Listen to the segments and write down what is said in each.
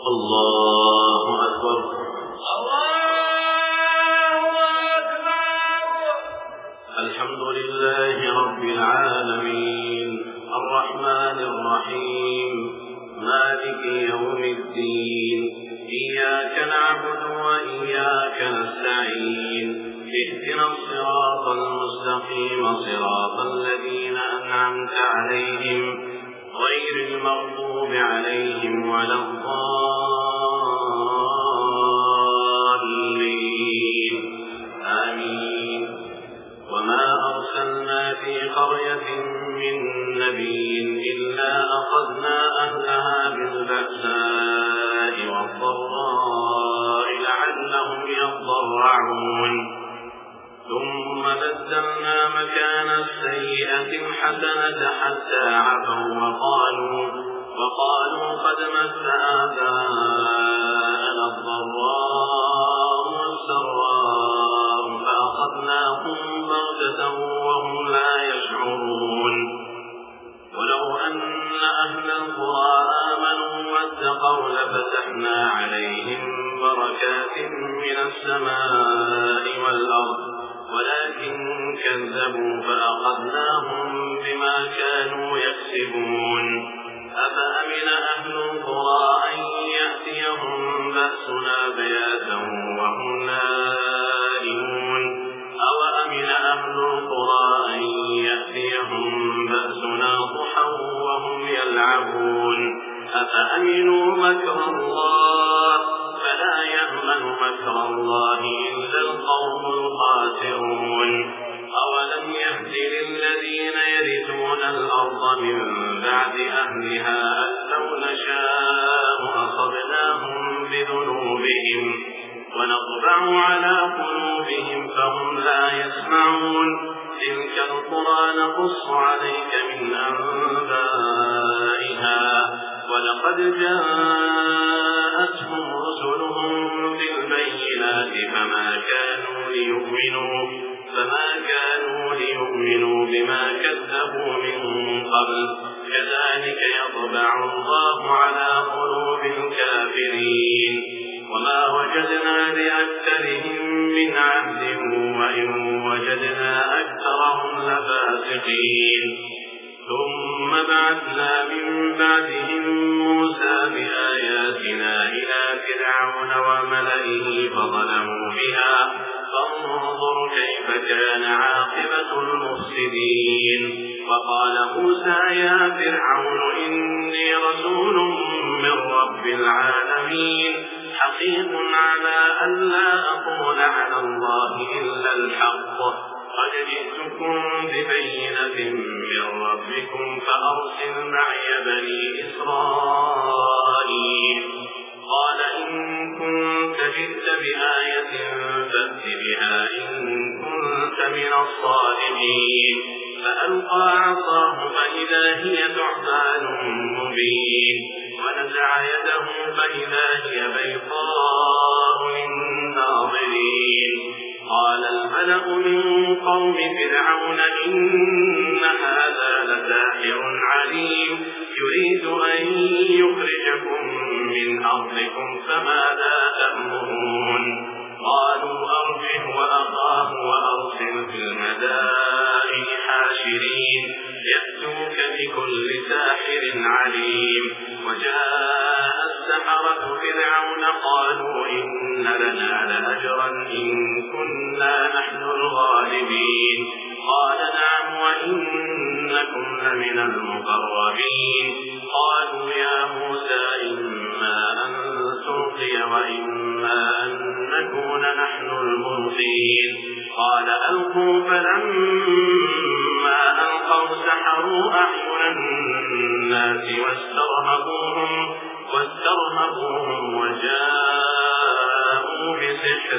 الله أكبر. الله أكبر. الحمد لله رب العالمين الرحمن الرحيم مالك يوم الدين إياك نعبد وإياك نستعين اهدنا الصراط المستقيم صراط الذين أنعمت عليهم غير المغضوب عليهم ولا الضالين آمين. وما أرسلنا في قرية من نبي إلا أخذنا أهلها بالبأساء والضراء لعلهم يضرعون ثم بدلنا مكان السيئة الحسنة حتى عفوا وقالوا قد مس آباءنا الضراء والسراء فأخذناهم بغتة وهم لا يشعرون. ولو أن أهل القرى آمنوا واتقوا لفتحنا عليهم بركات من السماء والأرض ولكن كذبوا فأخذناهم بما كانوا يكسبون. أفأمن أهل القرى أن يأتيهم بأسنا بياتا وهم نائمون أوأمن أهل القرى أن يأتيهم بأسنا ضحى وهم يلعبون. أفأمنوا مكر الله فلا يأمن مكر الله إلا القوم الخاسرون. أولم يهد للذين يرثون الأرض من بعد أهلها أن لو نشاء أصبناهم بذنوبهم ونطبع على قلوبهم فهم لا يسمعون. تلك القرى نقص عليك من أنبائها ولقد جاءتهم رسلهم بالبينات فما كانوا ليؤمنوا بما كذبوا من قبل كذلك يطبع الله على قلوب الكافرين. وما وجدنا لأكثرهم من عهد وإن وجدنا أكثرهم لفاسقين. ثم بعثنا من بعدهم موسى بآياتنا إلى فرعون وملئه فظلموا بها فانظر كيف كان عاقبة المفسدين. وقال موسى يا فرعون إني رسول من رب العالمين حقيق على أن لا أقول على الله إلا الحق قد جئتكم ببينة من ربكم فأرسل معي بني إسرائيل. قال إن كنت جئت بآية فأت بها إن كنت من الصادقين. فألقى عصاه فإذا هي ثعبان مبين ونزع يده فإذا هي بيضاء للناظرين. قال الملأ من قوم فرعون إن هذا لساحر عليم يريد أن يخرجكم من أرضكم فماذا تأمرون. قالوا أرجه وأخاه وأرسل في المدائن حاشرين يأتوك بكل ساحر عليم. وجاء السحرة فرعون قالوا إن لنا لأجرا إن كنا نحن الغالبين. قال نعم وإنكم لمن المقربين. قالوا يا موسى إما أن تلقي وإما أن نكون نحن الملقين. قال ألقوا فلما ألقوا سحروا أعين الناس واسترهبوهم وجاءوا بسحر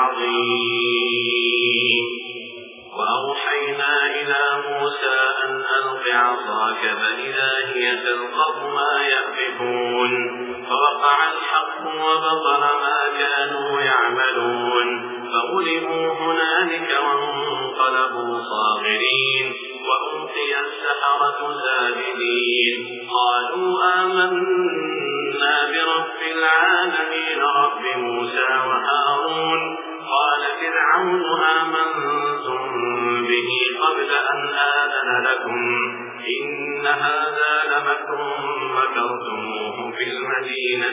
عظيم. وأوحينا إلى موسى أن ألق عصاك فإذا هي تلقف ما يأفكون. فوقع الحق وبطل ما كانوا يعملون فغلبوا هنالك وانقلبوا صاغرين وألقي السحرة ساجدين. قالوا آمنا برب العالمين رب موسى وهارون. قال فرعون آمنتم به قبل أن آذن لكم إن هذا لمكر مكرتموه في المدينة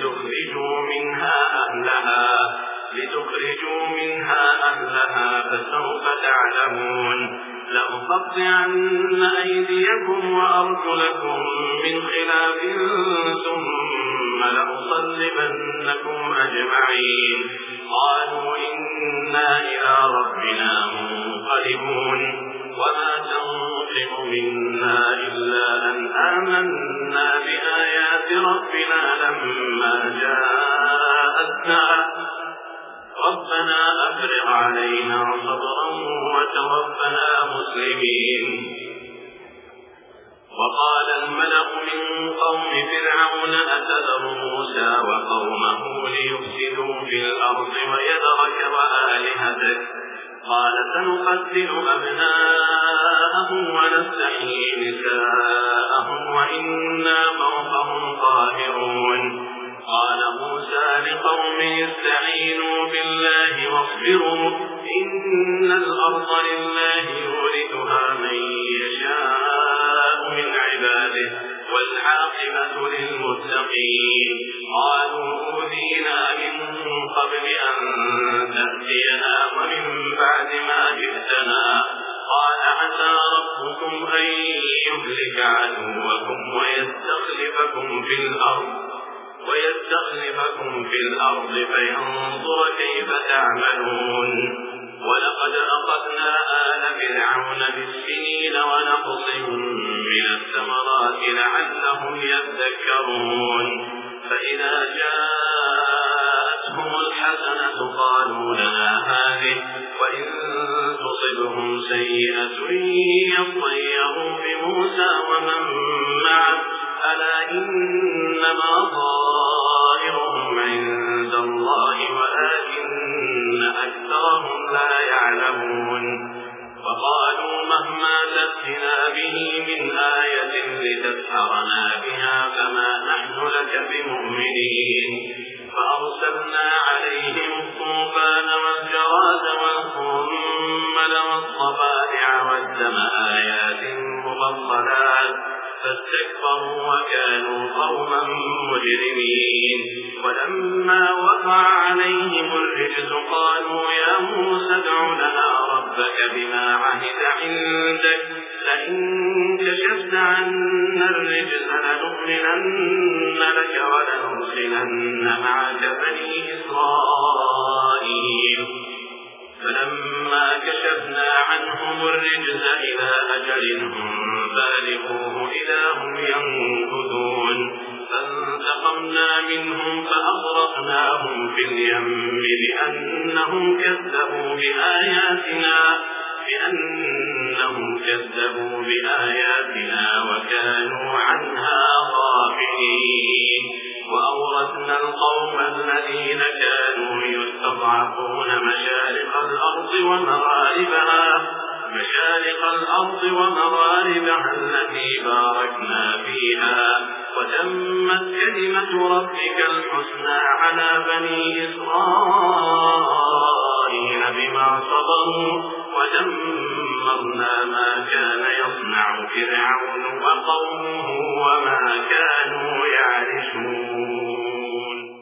لتخرجوا منها أهلها فسوف تعلمون. لأقطعن أيديكم وأرجلكم من خلاف ثم لأصلبنكم أجمعين. قالوا إنا إلى ربنا منقلبون. وما تنقم منا إلا أن آمنا بآيات ربنا لما جاءتنا ربنا أفرغ علينا صبرا وتوفنا مسلمين. وقال الملأ من قوم فرعون أتذر موسى وقومه ليفسدوا في الأرض ويذرك وآلهتك قال سنقتل أبناءهم ونستحيي نساءهم وإنا فوقهم قاهرون. قال موسى لقومه استعينوا بالله واصبروا إن الأرض لله يورثها من يشاء من عباده والعاقبة للمتقين. قالوا أوذينا من قبل أن تأتينا ومن بعد ما جئتنا قال عسى ربكم أن يهلك عدوكم ويستخلفكم في الأرض فينظر كيف تعملون. ولقد أخذنا آل فرعون بالسنين ونقص من الثمرات لعلهم يذكرون. فإذا جاءتهم الحسنة قالوا لنا هذه وإن تصبهم سيئة يطيروا بموسى ومن معه ألا إنما طائرهم عند الله ولكن أكثرهم لا يعلمون. وقالوا مهما تأتنا به من آية لتسحرنا بها فما نحن لك بمؤمنين. فأرسلنا عليهم الطوفان والجراد والقمل والضفادع والدم آيات مفصلات فاستكبروا وكانوا قوما مجرمين. ولما وقع عليهم الرجز قالوا يا موسى ادع لنا ربك بما عهد عندك لئن كشفت عنا الرجز لنؤمنن لك ولنرسلن معك بني إسرائيل. فلما كشفنا عنهم الرجز إلى أجل هم بالغوه إذا هم ينكثون. فانتقمنا منهم فأغرقناهم في اليم بأنهم كذبوا بآياتنا وكانوا عنها غافلين. وأورثنا القوم الذين كانوا يستضعفون مشارق الأرض ومغاربها التي باركنا فيها وتمت كلمة ربك الحسنى على بني إسرائيل بما صبروا ودمرنا ما كان يصنع فرعون وقومه وما كانوا يعرشون.